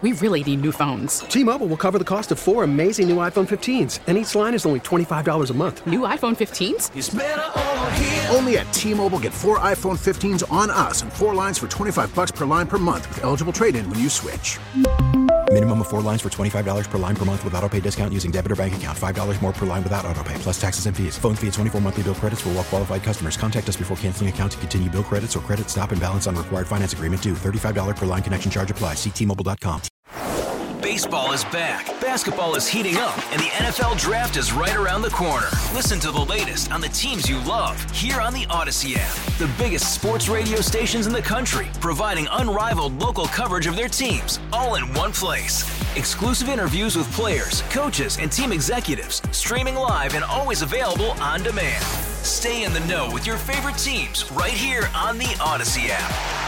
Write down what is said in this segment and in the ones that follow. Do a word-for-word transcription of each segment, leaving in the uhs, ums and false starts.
We really need new phones. T-Mobile will cover the cost of four amazing new iPhone fifteens, and each line is only twenty-five dollars a month. New iPhone fifteens? It's better over here. Only at T-Mobile, get four iPhone fifteens on us and four lines for twenty-five dollars per line per month with eligible trade-in when you switch. Minimum of four lines for twenty-five dollars per line per month with autopay discount using debit or bank account. five dollars more per line without autopay, plus taxes and fees. Phone fee at twenty-four monthly bill credits for well-qualified customers. Contact us before canceling account to continue bill credits or credit stop and balance on required finance agreement due. thirty-five dollars per line connection charge applies. See T Mobile dot com. Baseball is back, basketball is heating up, and the N F L Draft is right around the corner. Listen to the latest on the teams you love here on the Odyssey app. The biggest sports radio stations in the country, providing unrivaled local coverage of their teams, all in one place. Exclusive interviews with players, coaches, and team executives, streaming live and always available on demand. Stay in the know with your favorite teams right here on the Odyssey app.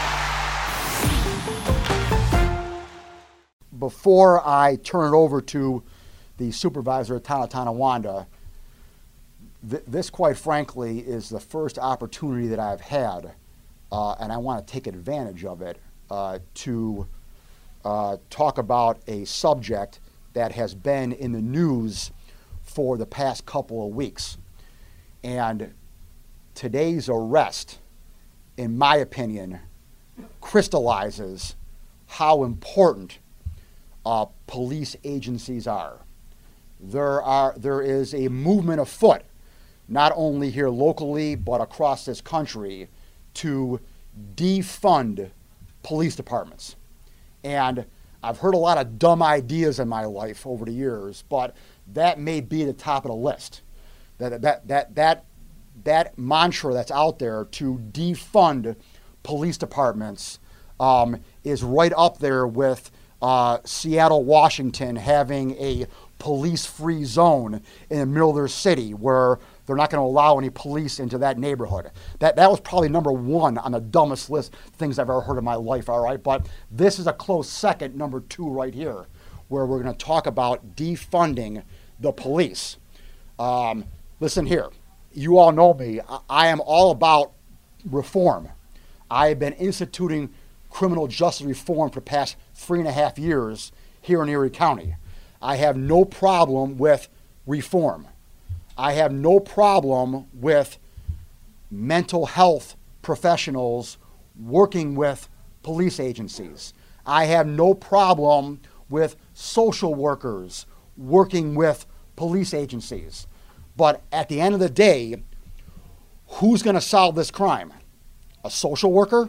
Before I turn it over to the supervisor at Town of Tonawanda, th- this, quite frankly, is the first opportunity that I've had, uh, and I want to take advantage of it, uh, to uh, talk about a subject that has been in the news for the past couple of weeks. And today's arrest, in my opinion, crystallizes how important Uh, police agencies are. There are there is a movement afoot, not only here locally but across this country, to defund police departments. And I've heard a lot of dumb ideas in my life over the years, but that may be at the top of the list. That that that that that mantra that's out there to defund police departments um, is right up there with Uh, Seattle, Washington having a police-free zone in the middle of their city where they're not going to allow any police into that neighborhood. That that was probably number one on the dumbest list of things I've ever heard in my life, all right? But this is a close second, number two right here, where we're going to talk about defunding the police. Um, listen here. You all know me. I, I am all about reform. I have been instituting criminal justice reform for the past three and a half years here in Erie County. I have no problem with reform. I have no problem with mental health professionals working with police agencies. I have no problem with social workers working with police agencies. But at the end of the day, who's going to solve this crime? A social worker?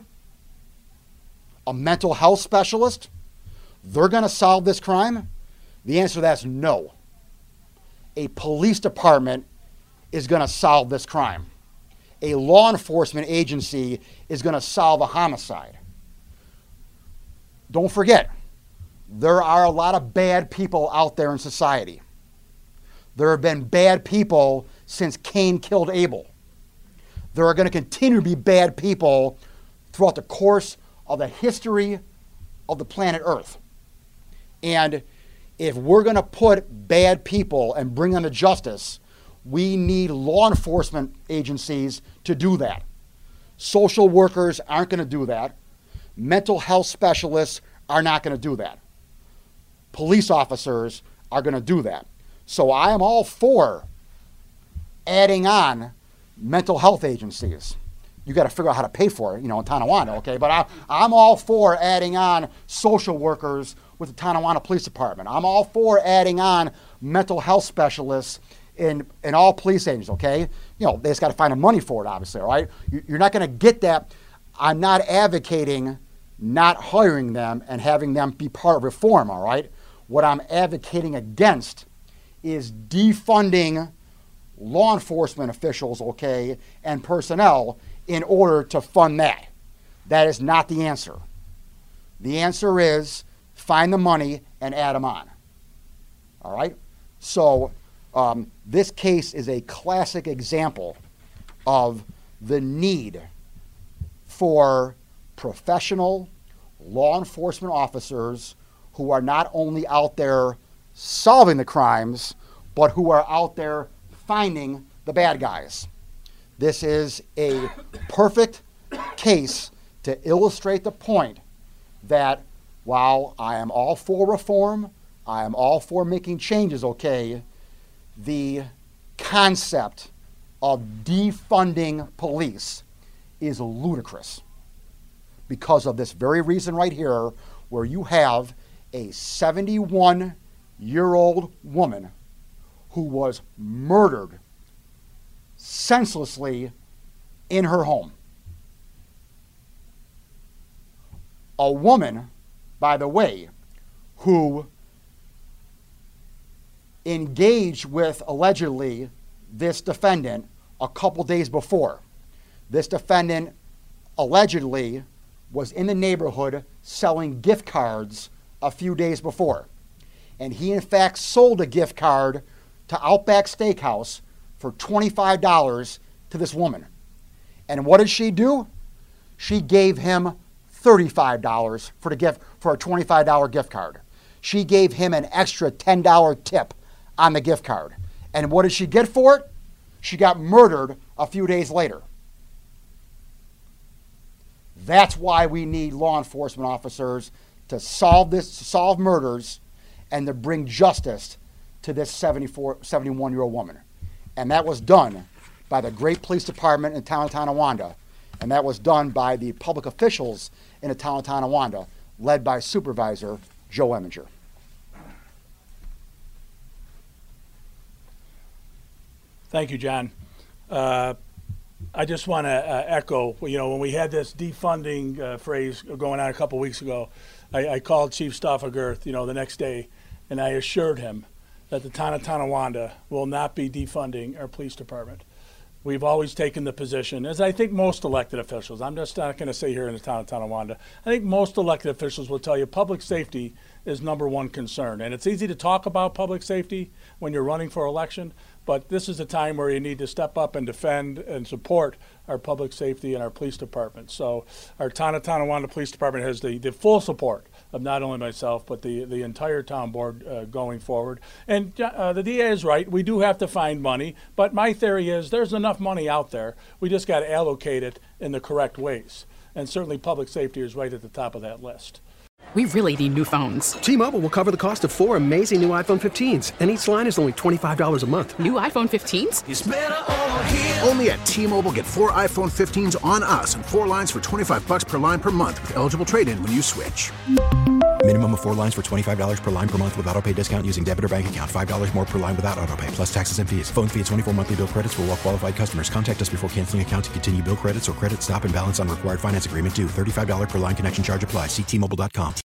A mental health specialist? They're going to solve this crime? The answer to that is no. A police department is going to solve this crime. A law enforcement agency is going to solve a homicide. Don't forget, there are a lot of bad people out there in society. There have been bad people since Cain killed Abel. There are going to continue to be bad people throughout the course of the history of the planet Earth. And if we're going to put bad people and bring them to justice, we need law enforcement agencies to do that. Social workers aren't going to do that. Mental health specialists are not going to do that. Police officers are going to do that. So I am all for adding on mental health agencies. You got to figure out how to pay for it, you know, in Tonawanda, okay? But I, I'm all for adding on social workers with the Tonawanda Police Department. I'm all for adding on mental health specialists in, in all police agencies, okay? You know, they just got to find the money for it, obviously, all right? You're not going to get that. I'm not advocating not hiring them and having them be part of reform, all right? What I'm advocating against is defunding law enforcement officials, okay, and personnel in order to fund that. That is not the answer. The answer is find the money and add them on. All right? So um, this case is a classic example of the need for professional law enforcement officers who are not only out there solving the crimes, but who are out there finding the bad guys. This is a perfect case to illustrate the point that while I am all for reform, I am all for making changes, okay, the concept of defunding police is ludicrous because of this very reason right here, where you have a seventy-one-year-old woman who was murdered senselessly in her home. A woman, by the way, who engaged with, allegedly, this defendant a couple days before. This defendant allegedly was in the neighborhood selling gift cards a few days before. And he, in fact, sold a gift card to Outback Steakhouse for twenty-five dollars to this woman. And what did she do? She gave him thirty-five dollars for the gift for a twenty-five dollars gift card. She gave him an extra ten dollars tip on the gift card. And what did she get for it? She got murdered a few days later. That's why we need law enforcement officers to solve this, to solve murders, and to bring justice to this seventy-four, seventy-one-year-old woman. And that was done by the great police department in the town of Tonawanda, and that was done by the public officials in the town of Tonawanda, led by Supervisor Joe Eminger. Thank you, John. Uh, I just want to uh, echo, you know, when we had this defunding uh, phrase going on a couple weeks ago, I, I called Chief Stoffagerth, you know, the next day, and I assured him that the town of Tonawanda will not be defunding our police department. We've always taken the position, as I think most elected officials, I'm just not going to say here in the town of Tonawanda, I think most elected officials will tell you public safety is number one concern. And it's easy to talk about public safety when you're running for election, but this is a time where you need to step up and defend and support our public safety and our police department. So our town of Tonawanda Police Department has the, the full support of not only myself, but the, the entire town board uh, going forward. And uh, the D A is right, we do have to find money, but my theory is there's enough money out there. We just got to allocate it in the correct ways. And certainly public safety is right at the top of that list. We really need new phones. T-Mobile will cover the cost of four amazing new iPhone fifteens, and each line is only twenty-five dollars a month. New iPhone fifteens? It's better over here. Only at T-Mobile, get four iPhone fifteens on us and four lines for twenty-five bucks per line per month with eligible trade-in when you switch. Minimum of four lines for twenty-five dollars per line per month with autopay discount using debit or bank account. five dollars more per line without autopay, plus taxes and fees. Phone fee at twenty-four monthly bill credits for well-qualified customers. Contact us before canceling account to continue bill credits or credit stop and balance on required finance agreement due. thirty-five dollars per line connection charge applies. See T Mobile dot com.